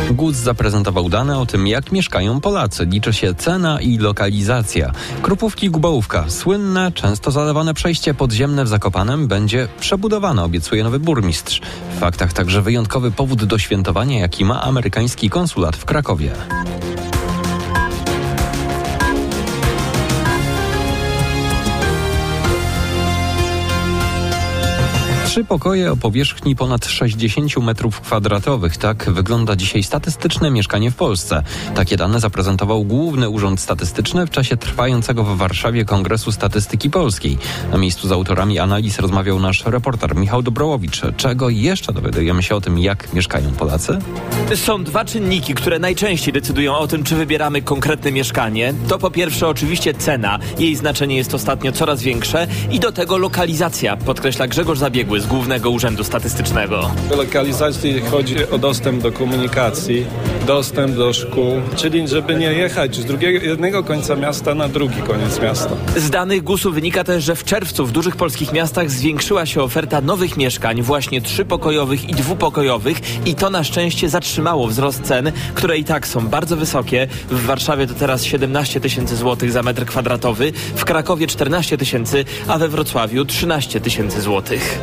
GUS zaprezentował dane o tym, jak mieszkają Polacy. Liczy się cena i lokalizacja. Krupówki-Gubałówka, słynne, często zalewane przejście podziemne w Zakopanem będzie przebudowane, obiecuje nowy burmistrz. W faktach także wyjątkowy powód do świętowania, jaki ma amerykański konsulat w Krakowie. Trzy pokoje o powierzchni ponad 60 m². Tak wygląda dzisiaj statystyczne mieszkanie w Polsce. Takie dane zaprezentował Główny Urząd Statystyczny w czasie trwającego w Warszawie Kongresu Statystyki Polskiej. Na miejscu z autorami analiz rozmawiał nasz reporter Michał Dobrołowicz. Czego jeszcze dowiadujemy się o tym, jak mieszkają Polacy? Są dwa czynniki, które najczęściej decydują o tym, czy wybieramy konkretne mieszkanie. To po pierwsze oczywiście cena. Jej znaczenie jest ostatnio coraz większe. I do tego lokalizacja, podkreśla Grzegorz Zabiegły z Głównego Urzędu Statystycznego. W lokalizacji chodzi o dostęp do komunikacji, dostęp do szkół, czyli żeby nie jechać z jednego końca miasta na drugi koniec miasta. Z danych GUS-u wynika też, że w czerwcu w dużych polskich miastach zwiększyła się oferta nowych mieszkań, właśnie trzypokojowych i dwupokojowych, i to na szczęście zatrzymało wzrost cen, które i tak są bardzo wysokie. W Warszawie to teraz 17 000 złotych za metr kwadratowy, w Krakowie 14 000, a we Wrocławiu 13 000 złotych.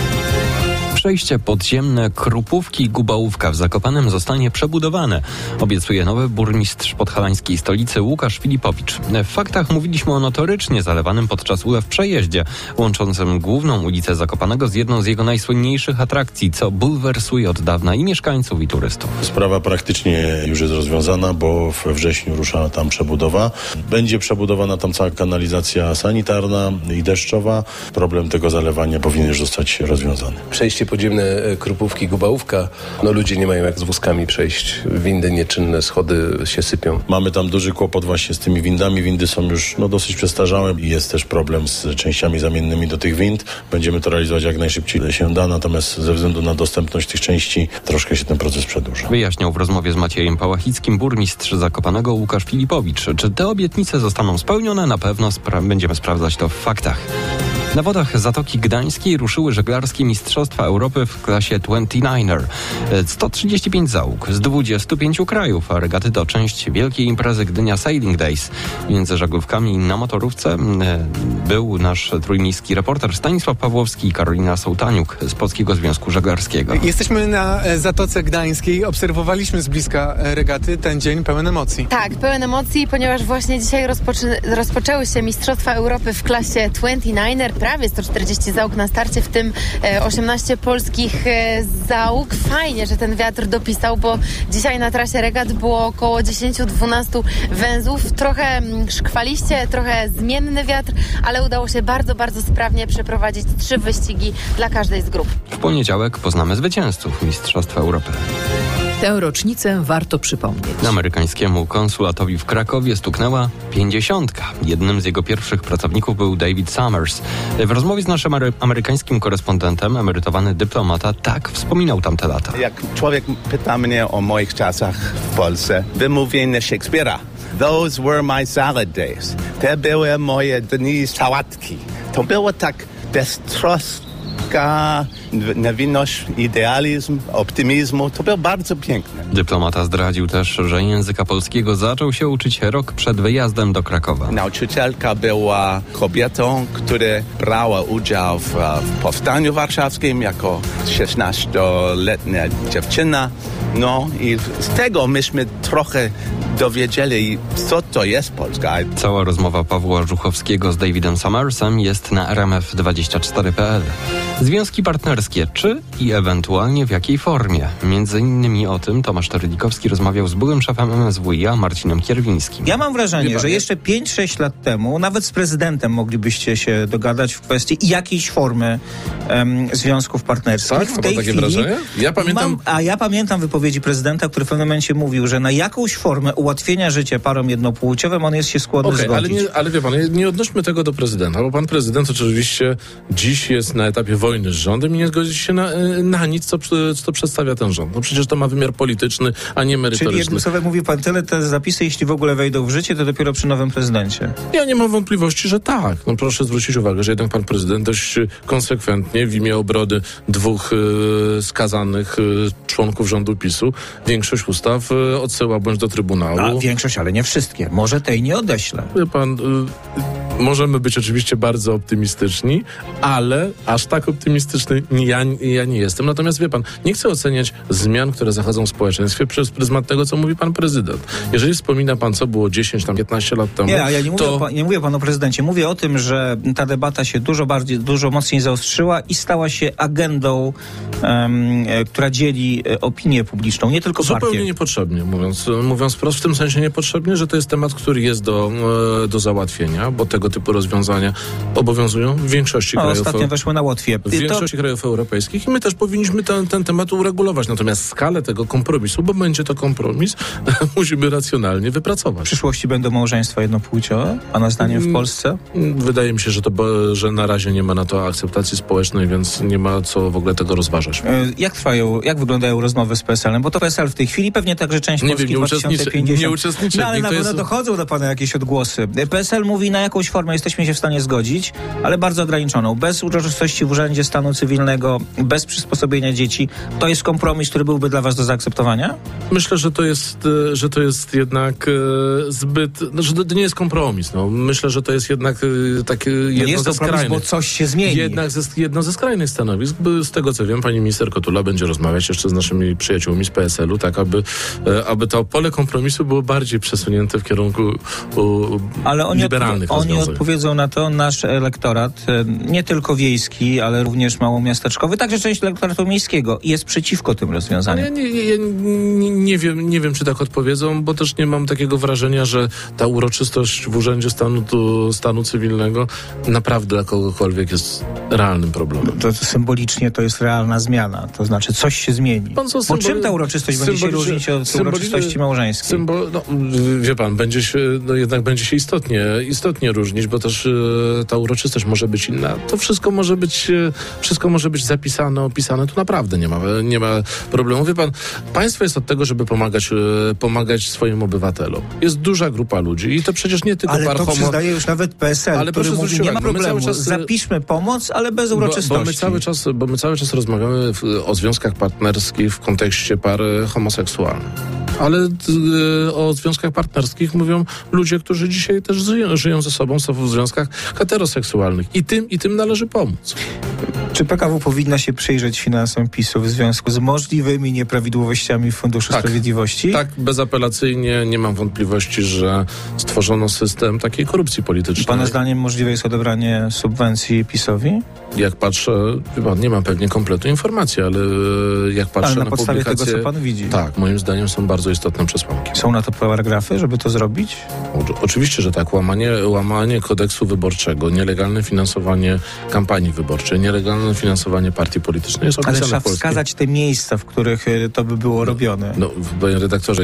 Przejście podziemne Krupówki-Gubałówka w Zakopanem zostanie przebudowane, obiecuje nowy burmistrz podhalańskiej stolicy Łukasz Filipowicz. W faktach mówiliśmy o notorycznie zalewanym podczas ulew przejeździe, łączącym główną ulicę Zakopanego z jedną z jego najsłynniejszych atrakcji, co bulwersuje od dawna i mieszkańców, i turystów. Sprawa praktycznie już jest rozwiązana, bo we wrześniu rusza tam przebudowa. Będzie przebudowana tam cała kanalizacja sanitarna i deszczowa. Problem tego zalewania powinien już zostać rozwiązany. Przejście podziemne Krupówki-Gubałówka, ludzie nie mają jak z wózkami przejść, windy nieczynne, schody się sypią. Mamy tam duży kłopot właśnie z tymi windami. Windy są już dosyć przestarzałe i jest też problem z częściami zamiennymi do tych wind. Będziemy to realizować jak najszybciej się da, natomiast ze względu na dostępność tych części troszkę się ten proces przedłuża. Wyjaśniał w rozmowie z Maciejem Pałachickim burmistrz Zakopanego Łukasz Filipowicz. Czy te obietnice zostaną spełnione? Na pewno będziemy sprawdzać to w faktach. Na wodach Zatoki Gdańskiej ruszyły żeglarskie Mistrzostwa Europy w klasie 29er. 135 załóg z 25 krajów, a regaty to część wielkiej imprezy Gdynia Sailing Days. Między żaglówkami na motorówce był nasz trójmiejski reporter Stanisław Pawłowski i Karolina Sołtaniuk z Polskiego Związku Żeglarskiego. Jesteśmy na Zatoce Gdańskiej, obserwowaliśmy z bliska regaty, ten dzień pełen emocji. Tak, pełen emocji, ponieważ właśnie dzisiaj rozpoczęły się Mistrzostwa Europy w klasie 29er. Prawie 140 załóg na starcie, w tym 18 polskich załóg. Fajnie, że ten wiatr dopisał, bo dzisiaj na trasie regat było około 10-12 węzłów. Trochę szkwaliście, trochę zmienny wiatr, ale udało się bardzo, bardzo sprawnie przeprowadzić 3 wyścigi dla każdej z grup. W poniedziałek poznamy zwycięzców Mistrzostw Europy. Tę rocznicę warto przypomnieć. Amerykańskiemu konsulatowi w Krakowie stuknęła 50. Jednym z jego pierwszych pracowników był David Summers. W rozmowie z naszym amerykańskim korespondentem emerytowany dyplomata tak wspominał tamte lata. Jak człowiek pyta mnie o moich czasach w Polsce, wymówienie Szekspira. Those were my salad days. Te były moje dni sałatki. To było tak beztroska, niewinność, idealizm, optymizmu. To było bardzo piękne. Dyplomata zdradził też, że języka polskiego zaczął się uczyć rok przed wyjazdem do Krakowa. Nauczycielka była kobietą, która brała udział w powstaniu warszawskim jako 16-letnia dziewczyna. I z tego myśmy trochę dowiedzieli, co to jest Polska. Cała rozmowa Pawła Żuchowskiego z Davidem Summersem jest na rmf24.pl. Związki partnerskie, czy i ewentualnie w jakiej formie? Między innymi o tym Tomasz Terylikowski rozmawiał z byłym szefem MSWiA Marcinem Kierwińskim. Ja mam wrażenie, że jeszcze 5-6 lat temu nawet z prezydentem moglibyście się dogadać w kwestii jakiejś formy związków partnerskich. Tak? W tej takie chwili wrażenie? Ja pamiętam wypowiedzi prezydenta, który w pewnym momencie mówił, że na jakąś formę ułatwienia życia parom jednopłciowym on jest się skłonny zgodzić. Ale wie pan, nie odnośmy tego do prezydenta, bo pan prezydent oczywiście dziś jest na etapie wojny z rządem i nie zgodzić się na nic, co przedstawia ten rząd. No przecież to ma wymiar polityczny, a nie merytoryczny. Czyli jednym słowem mówi pan tyle, te zapisy, jeśli w ogóle wejdą w życie, to dopiero przy nowym prezydencie. Ja nie mam wątpliwości, że tak. No proszę zwrócić uwagę, że jednak pan prezydent dość konsekwentnie w imię obrony 2 skazanych członków rządu PiS-u większość ustaw odsyła bądź do Trybunału. A większość, ale nie wszystkie. Może tej nie odeślę. Wie pan, możemy być oczywiście bardzo optymistyczni, ale aż tak optymistyczny ja nie jestem. Natomiast wie pan, nie chcę oceniać zmian, które zachodzą w społeczeństwie przez pryzmat tego, co mówi pan prezydent. Jeżeli wspomina pan, co było 10, 15 lat temu... Ja nie mówię panu prezydencie. Mówię o tym, że ta debata się dużo mocniej zaostrzyła i stała się agendą, która dzieli opinię publiczną, nie tylko partię. Zupełnie niepotrzebnie, mówiąc wprost, w tym sensie niepotrzebnie, że to jest temat, który jest do załatwienia, bo tego typu rozwiązania obowiązują w większości krajów. Ostatnio weszły na Łotwie. W większości krajów europejskich i my też powinniśmy ten temat uregulować. Natomiast skalę tego kompromisu, bo będzie to kompromis, musimy racjonalnie wypracować. W przyszłości będą małżeństwa jednopłciowe, pana zdaniem w Polsce? Wydaje mi się, że na razie nie ma na to akceptacji społecznej, więc nie ma co w ogóle tego rozważać. Jak wyglądają rozmowy z PSL-em? Bo to PSL w tej chwili, pewnie także część Polski 2050. Nie uczestniczy. No ale na pewno dochodzą do pana jakieś odgłosy. PSL mówi, na jakąś formę jesteśmy się w stanie zgodzić, ale bardzo ograniczoną. Bez uroczystości w Urzędzie Stanu Cywilnego, bez przysposobienia dzieci. To jest kompromis, który byłby dla was do zaakceptowania? Myślę, że to jest jednak zbyt... że to nie jest kompromis. No. Myślę, że to jest jednak takie jedno ze skrajnych... bo coś się zmieni. Jedno ze skrajnych stanowisk. Z tego, co wiem, pani minister Kotula będzie rozmawiać jeszcze z naszymi przyjaciółmi z PSL-u, tak aby to pole kompromisu było bardziej przesunięte w kierunku liberalnych rozwiązań. Oni odpowiedzą na to, nasz elektorat, nie tylko wiejski, ale również małomiasteczkowy, także część elektoratu miejskiego jest przeciwko tym rozwiązaniom. Nie wiem, czy tak odpowiedzą, bo też nie mam takiego wrażenia, że ta uroczystość w Urzędzie Stanu Cywilnego naprawdę dla kogokolwiek jest realnym problemem. To symbolicznie to jest realna zmiana, to znaczy coś się zmieni. Bo czym ta uroczystość będzie się różnić od uroczystości małżeńskiej? Wie pan, jednak będzie się istotnie różnić, bo też ta uroczystość może być inna. To wszystko może być zapisane, opisane. Tu naprawdę nie ma problemu. Wie pan, państwo jest od tego, żeby pomagać swoim obywatelom. Jest duża grupa ludzi i to przecież nie tylko ale to przyznaje już nawet PSL, który mówi, nie ma problemu, zapiszmy pomoc, ale bez uroczystości. Bo my cały czas rozmawiamy o związkach partnerskich w kontekście par homoseksualnych. Ale o związkach partnerskich mówią ludzie, którzy dzisiaj też żyją ze sobą, są w związkach heteroseksualnych. I tym należy pomóc. Czy PKW powinna się przyjrzeć finansom PiS-u w związku z możliwymi nieprawidłowościami w Funduszu Sprawiedliwości? Tak, bezapelacyjnie. Nie mam wątpliwości, że stworzono system takiej korupcji politycznej. Pana zdaniem możliwe jest odebranie subwencji PiS-owi? Jak patrzę, nie mam pewnie kompletu informacji, ale jak patrzę na podstawie tego, co pan widzi. Tak, moim zdaniem są bardzo istotne przesłanki. Są na to paragrafy, żeby to zrobić? Oczywiście, że tak. Łamanie kodeksu wyborczego, nielegalne finansowanie kampanii wyborczej, nielegalne finansowanie partii politycznej jest opisane. Ale trzeba wskazać te miejsca, w których to by było robione. Panie redaktorze,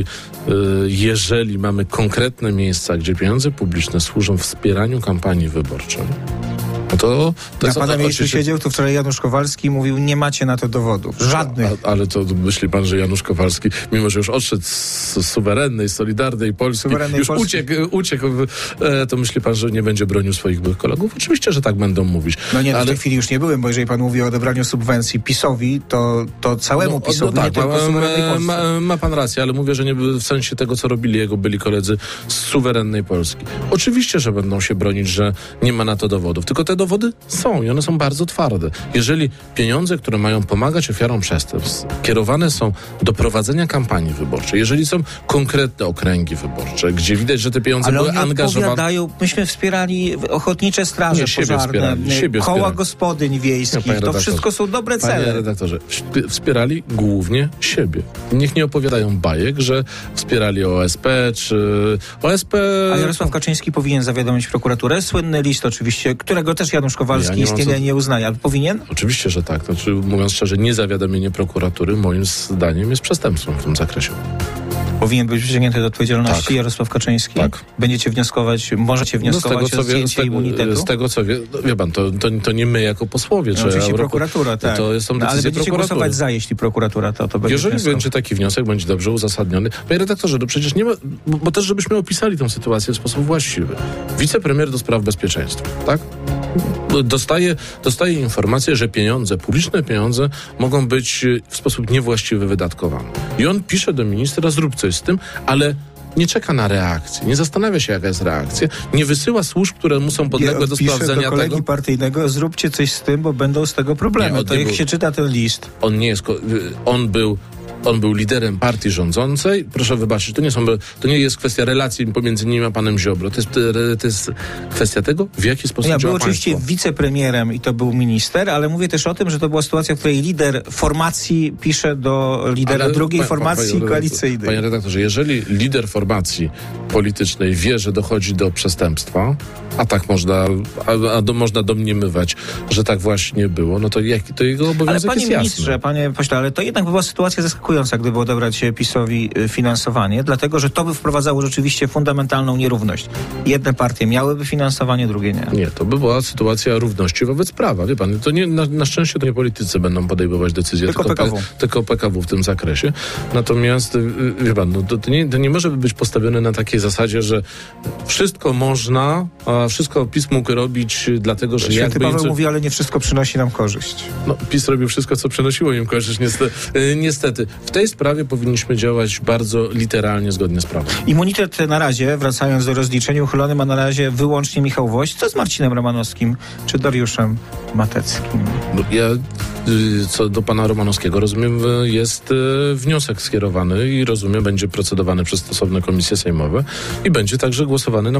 jeżeli mamy konkretne miejsca, gdzie pieniądze publiczne służą wspieraniu kampanii wyborczej, to na pana miejscu siedział tu wczoraj Janusz Kowalski i mówił, nie macie na to dowodów. Żadnych. Ale to myśli pan, że Janusz Kowalski, mimo że już odszedł z suwerennej, solidarnej Polski, uciekł, to myśli pan, że nie będzie bronił swoich byłych kolegów? Oczywiście, że tak będą mówić. Ale w tej chwili już nie byłem, bo jeżeli pan mówi o odebraniu subwencji PiS-owi, to całemu PiS-owi, nie tylko suwerennej Polsce. Ma pan rację, ale mówię, że nie w sensie tego, co robili jego byli koledzy z suwerennej Polski. Oczywiście, że będą się bronić, że nie ma na to dowodów, tylko te dowody są i one są bardzo twarde. Jeżeli pieniądze, które mają pomagać ofiarom przestępstw, kierowane są do prowadzenia kampanii wyborczej, jeżeli są konkretne okręgi wyborcze, gdzie widać, że te pieniądze były angażowane... Myśmy wspierali ochotnicze straże pożarne, koła gospodyń wiejskich, to wszystko są dobre cele. Panie redaktorze, wspierali głównie siebie. Niech nie opowiadają bajek, że wspierali OSP, czy OSP... A Jarosław Kaczyński powinien zawiadomić prokuraturę. Słynny list oczywiście, którego też Janusz Kowalski istnienia nie uznaje, ale powinien? Oczywiście, że tak. Mówiąc szczerze, niezawiadomienie prokuratury moim zdaniem jest przestępstwem w tym zakresie. Powinien być wyciągnięty do odpowiedzialności Tak. Jarosław Kaczyński? Tak. Będziecie wnioskować, możecie wnioskować o zdjęcie immunitetu? Z tego co wie pan, to nie my jako posłowie. No, oczywiście prokuratura, tak. To są decyzje ale będziecie prokuratury. głosować za, jeśli prokuratura to będzie Jeżeli wnioskować. będzie taki wniosek, będzie dobrze uzasadniony. Panie redaktorze, przecież nie ma, bo też żebyśmy opisali tę sytuację w sposób właściwy. Wicepremier do spraw bezpieczeństwa, tak? Dostaje informację, że publiczne pieniądze mogą być w sposób niewłaściwy wydatkowane. I on pisze do ministra, zrób coś z tym, ale nie czeka na reakcję, nie zastanawia się, jaka jest reakcja, nie wysyła służb, które mu są podległe do sprawdzenia do kolegi tego. partyjnego, zróbcie coś z tym, bo będą z tego problemy. To jak się czyta ten list. On był liderem partii rządzącej. Proszę wybaczyć, to nie jest kwestia relacji pomiędzy nim a panem Ziobro. To jest kwestia tego, w jaki sposób działa był oczywiście państwo. wicepremierem i to był minister, ale mówię też o tym, że to była sytuacja, w której lider formacji pisze do lidera drugiej formacji koalicyjnej. Panie redaktorze, jeżeli lider formacji politycznej wie, że dochodzi do przestępstwa, a tak można domniemywać, że tak właśnie było, no to jego obowiązek ale panie jest jasny. ministrze, panie pośle, ale to jednak była sytuacja zaskakująca, gdyby odebrać PiS-owi finansowanie, dlatego, że to by wprowadzało rzeczywiście fundamentalną nierówność. Jedne partie miałyby finansowanie, drugie nie. Nie, to by była sytuacja równości wobec prawa. Wie pan, to nie, na szczęście to nie politycy będą podejmować decyzje, tylko PKW w tym zakresie. Natomiast, wie pan, to nie może być postawione na takiej zasadzie, że wszystko można, a wszystko PiS mógł robić, dlatego, że Święty Paweł mówi, ale nie wszystko przynosi nam korzyść. No, PiS robił wszystko, co przynosiło im korzyść, niestety. W tej sprawie powinniśmy działać bardzo literalnie, zgodnie z prawem. Immunitet na razie, wracając do rozliczeń, uchylony ma na razie wyłącznie Michał Woś. Co z Marcinem Romanowskim czy Dariuszem Mateckim? Co do pana Romanowskiego, rozumiem, jest wniosek skierowany i rozumiem, będzie procedowany przez stosowne komisje sejmowe i będzie także głosowany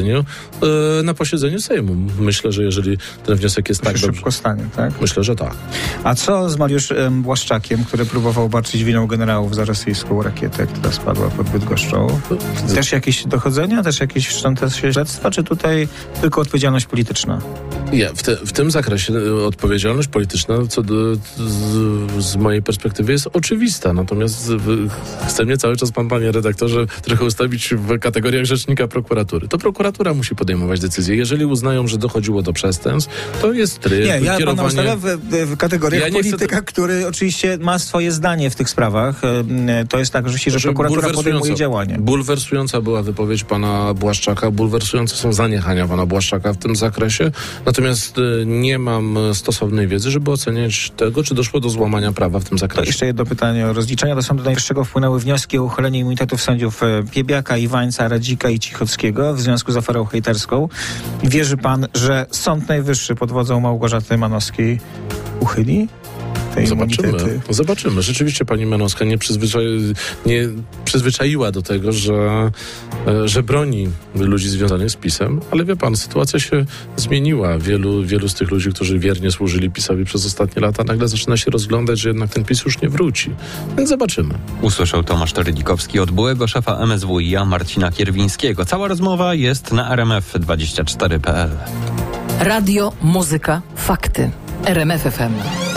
na posiedzeniu Sejmu. Myślę, że jeżeli ten wniosek jest tak szybko stanie, tak? Myślę, że tak. A co z Mariuszem Błaszczakiem, który próbował barczyć winą generałów za rosyjską rakietę, która spadła pod Bydgoszczą? Też jakieś dochodzenia, też jakieś wszczęte śledztwa, czy tutaj tylko odpowiedzialność polityczna? W tym zakresie odpowiedzialność polityczna z mojej perspektywy jest oczywista. Natomiast chce mnie cały czas panie redaktorze, trochę ustawić w kategoriach rzecznika prokuratury. To prokuratura musi podejmować decyzje. Jeżeli uznają, że dochodziło do przestępstw, to jest tryb, ja kierowanie... pana ustawiam w kategoriach polityka, który oczywiście ma swoje zdanie w tych sprawach. To jest tak, że prokuratura podejmuje działanie. Bulwersująca była wypowiedź pana Błaszczaka, bulwersujące są zaniechania pana Błaszczaka w tym zakresie. Natomiast nie mam stosownej wiedzy, żeby oceniać tego, czy doszło do złamania prawa w tym zakresie. To jeszcze jedno pytanie o rozliczenia. Do Sądu Najwyższego wpłynęły wnioski o uchylenie immunitetów sędziów Piebiaka, Iwańca, Radzika i Cichockiego w związku z aferą hejterską. Wierzy pan, że Sąd Najwyższy pod wodzą Małgorzaty Manowskiej uchyli te immunitety? Zobaczymy. Rzeczywiście pani Manowska nie przyzwyczaiła do tego, że broni ludzi związanych z PiS-em, ale wie pan, sytuacja się zmieniła. Wielu z tych ludzi, którzy wiernie służyli PiS-owi przez ostatnie lata, nagle zaczyna się rozglądać, że jednak ten PiS już nie wróci. Więc zobaczymy. Usłyszał Tomasz Terlikowski od byłego szefa MSWiA Marcina Kierwińskiego. Cała rozmowa jest na rmf24.pl. Radio, muzyka, fakty. RMF FM.